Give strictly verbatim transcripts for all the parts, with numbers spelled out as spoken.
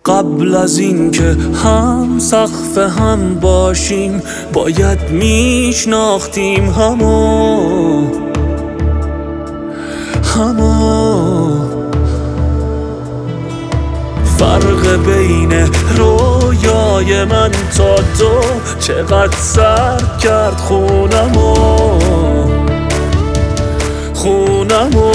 قبل از این که هم سقف هم باشیم باید میشناختیم همو همو فرق بین رویای من تا تو چقدر سر کرد خونمو خونمو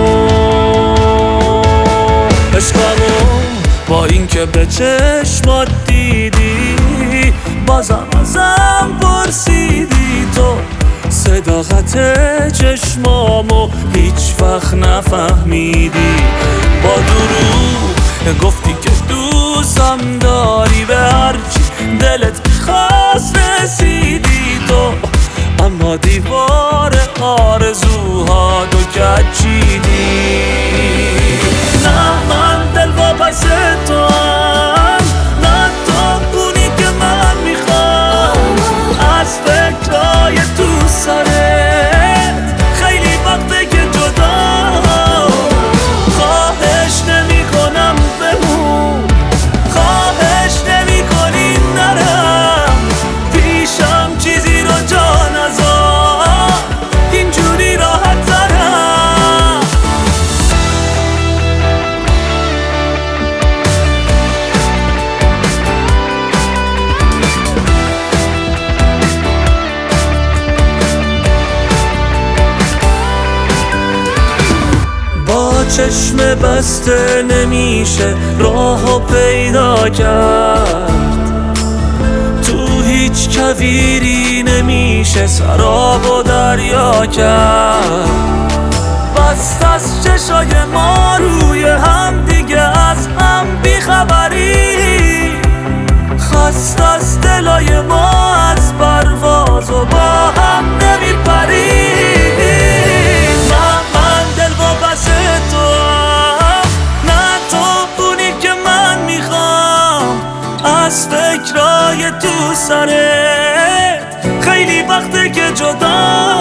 عشقمو با این که به چشمات دیدی بازم ازم پرسیدی تو صداقت چشمامو هیچ وقت نفهمیدی با دروغ گفتی که دوستم داری به هرچی دلت میخواست رسیدی تو اما دیوار آرزوها تو کچیدی نه من دل واپس تو هم نه تو اونی که من میخوام از فکرهای تو سرت خیلی وقته که جدا خواهش نمی کنم بمون خواهش نمی کنی نرم پیشم چیزی رو جا نذار اینجوری راحت ترم با چشم بسته نمیشه راهو پیدا کرد تو هیچ کویری نمیشه سراب و دریا کرد بست از چشای ما روی هم دیگه از هم بیخبری خست از دلای ما از پرواز و با هم نمیپری نه من دل واپس تو هم نه تو اونی که من میخوام از فکرای تو سرت خیلی وقته که جدا